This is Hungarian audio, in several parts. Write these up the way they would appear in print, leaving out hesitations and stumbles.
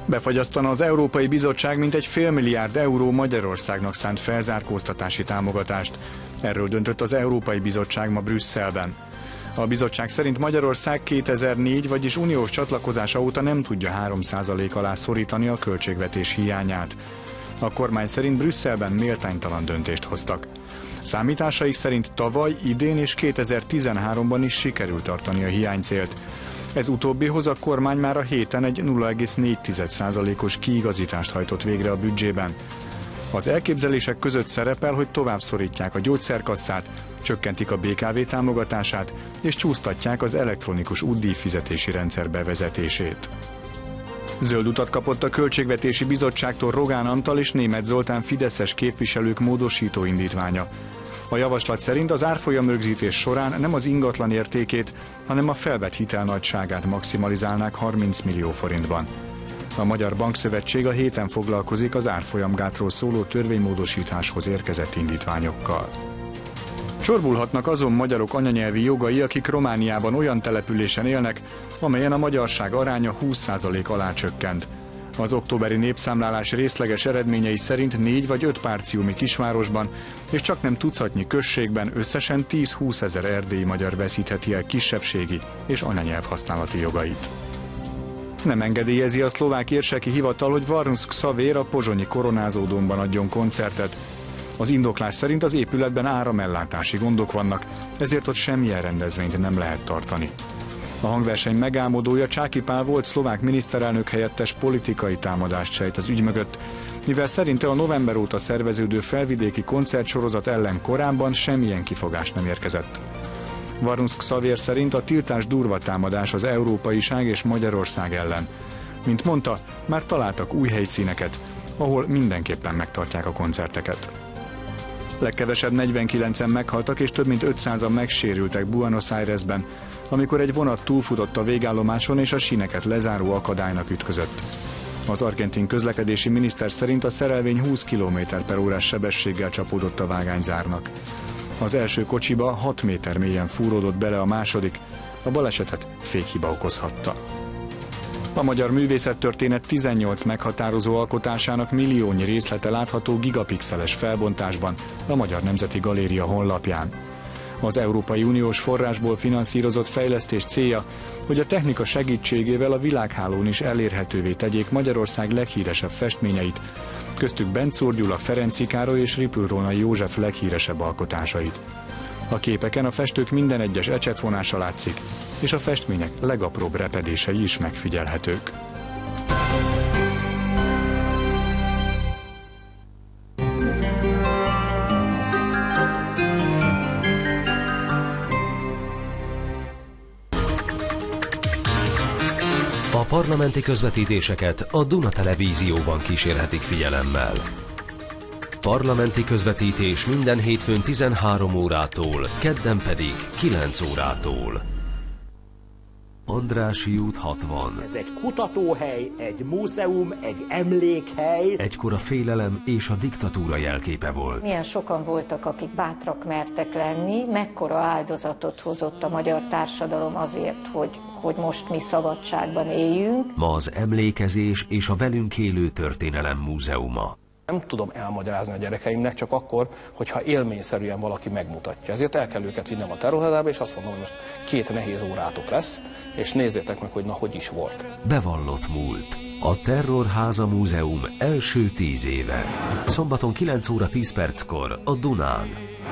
Befagyasztana az Európai Bizottság mintegy €500 milliárd Magyarországnak szánt felzárkóztatási támogatást. Erről döntött az Európai Bizottság ma Brüsszelben. A bizottság szerint Magyarország 2004, vagyis uniós csatlakozása óta nem tudja 3% alá szorítani a költségvetés hiányát. A kormány szerint Brüsszelben méltánytalan döntést hoztak. Számításaik szerint tavaly, idén és 2013-ban is sikerült tartani a hiánycélt. Ez utóbbihoz a kormány már a héten egy 0,4%-os kiigazítást hajtott végre a büdzsében. Az elképzelések között szerepel, hogy tovább szorítják a gyógyszerkasszát, csökkentik a BKV támogatását és csúsztatják az elektronikus útdíjfizetési rendszer bevezetését. Zöld utat kapott a Költségvetési Bizottságtól Rogán Antal és Németh Zoltán fideszes képviselők módosító indítványa. A javaslat szerint az árfolyam rögzítés során nem az ingatlan értékét, hanem a felvett hitel nagyságát maximalizálnák 30 millió forintban. A Magyar Bankszövetség a héten foglalkozik az árfolyamgátról szóló törvénymódosításhoz érkezett indítványokkal. Csorbulhatnak azon magyarok anyanyelvi jogai, akik Romániában olyan településen élnek, amelyen a magyarság aránya 20% alá csökkent. Az októberi népszámlálás részleges eredményei szerint 4 vagy 5 párciumi kisvárosban és csaknem tucatnyi községben összesen 10-20 ezer erdélyi magyar veszítheti el kisebbségi és anyanyelv használati jogait. Nem engedélyezi a szlovák érseki hivatal, hogy Varnus Xavér a pozsonyi koronázódómban adjon koncertet. Az indoklás szerint az épületben áramellátási gondok vannak, ezért ott semmilyen rendezvényt nem lehet tartani. A hangverseny megálmodója Csáky Pál volt szlovák miniszterelnök helyettes politikai támadást sejt az ügy mögött, mivel szerinte a november óta szerveződő felvidéki koncertsorozat ellen korábban semmilyen kifogás nem érkezett. Varnus Xavér szerint a tiltás durva támadás az európaiság és Magyarország ellen. Mint mondta, már találtak új helyszíneket, ahol mindenképpen megtartják a koncerteket. Legkevesebb 49-en meghaltak és több mint 500-an megsérültek Buenos Airesben, amikor egy vonat túlfutott a végállomáson és a síneket lezáró akadálynak ütközött. Az argentin közlekedési miniszter szerint a szerelvény 20 km/órás sebességgel csapódott a vágányzárnak. Az első kocsiba 6 méter mélyen fúródott bele a második, a balesetet fékhiba okozhatta. A magyar művészettörténet 18 meghatározó alkotásának milliónyi részlete látható gigapixeles felbontásban a Magyar Nemzeti Galéria honlapján. Az Európai Uniós forrásból finanszírozott fejlesztés célja, hogy a technika segítségével a világhálón is elérhetővé tegyék Magyarország leghíresebb festményeit, köztük Benczúr Gyula, Ferenczy Károly és Rippl-Rónai József leghíresebb alkotásait. A képeken a festők minden egyes ecsetvonása látszik, és a festmények legapróbb repedései is megfigyelhetők. A parlamenti közvetítéseket a Duna Televízióban kísérhetik figyelemmel. Parlamenti közvetítés minden hétfőn 13 órától, kedden pedig 9 órától. Andrássy út 60. Ez egy kutatóhely, egy múzeum, egy emlékhely. Egykor a félelem és a diktatúra jelképe volt. Milyen sokan voltak, akik bátrak mertek lenni, mekkora áldozatot hozott a magyar társadalom azért, hogy most mi szabadságban éljünk. Ma az emlékezés és a velünk élő történelem múzeuma. Nem tudom elmagyarázni a gyerekeimnek csak akkor, hogyha élményszerűen valaki megmutatja. Ezért el kell őket vinnem a terrorházába, és azt mondom, hogy most 2 nehéz órátok lesz, és nézzétek meg, hogy na, hogy is volt. Bevallott múlt. A Terrorháza Múzeum első 10 éve. Szombaton 9 óra 10 perckor a Dunán.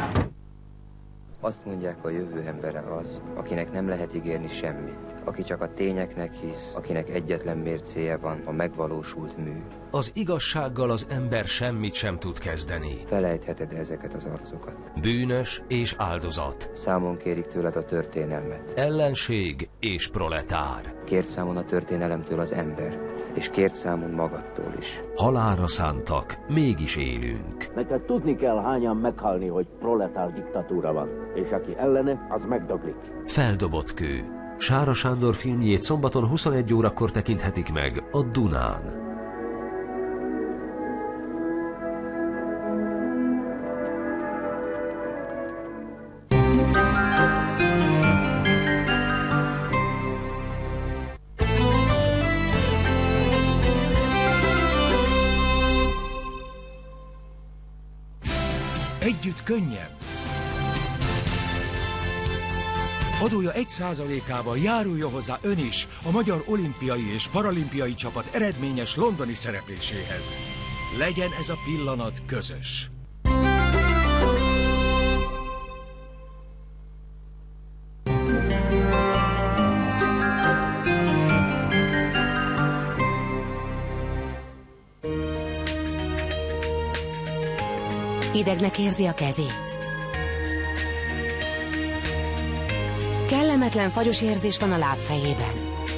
Azt mondják, a jövő embere az, akinek nem lehet ígérni semmit, aki csak a tényeknek hisz, akinek egyetlen mércéje van, a megvalósult mű. Az igazsággal az ember semmit sem tud kezdeni. Felejtheted ezeket az arcokat. Bűnös és áldozat. Számon kérik tőled a történelmet. Ellenség és proletár. Kérd számon a történelemtől az embert, és kérd számon magadtól is. Halálra szántak, mégis élünk. Neked tudni kell, hányan meghalni, hogy proletár diktatúra van, és aki ellene, az megdöglik. Feldobott kő. Sára Sándor filmjét szombaton 21 órakor tekinthetik meg a Dunán. együtt könnyebb. Adója 1%-ával járulja hozzá ön is a magyar olimpiai és paralimpiai csapat eredményes londoni szerepléséhez. Legyen ez a pillanat közös. Idegnek érzi a kezét. Kellemetlen fagyos érzés van a lábfejében.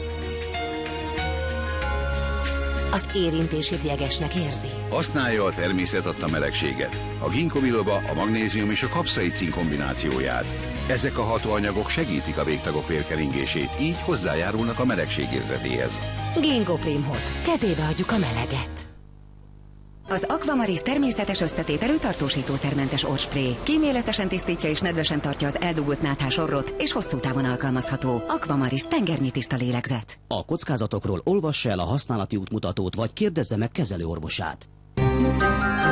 Az érintését jegesnek érzi. Használja a természet adta melegséget. A ginkgo biloba, a magnézium és a kapszaicin kombinációját. Ezek a hatóanyagok segítik a végtagok vérkeringését, így hozzájárulnak a melegség érzetéhez. Ginkgo Primhot. Kezébe adjuk a meleget. Az Aquamaris természetes összetételű tartósítószermentes orrspré. Kíméletesen tisztítja és nedvesen tartja az eldugult náthás orrot, és hosszú távon alkalmazható. Aquamaris tengernyi tiszta lélegzet. A kockázatokról olvassa el a használati útmutatót, vagy kérdezze meg kezelőorvosát.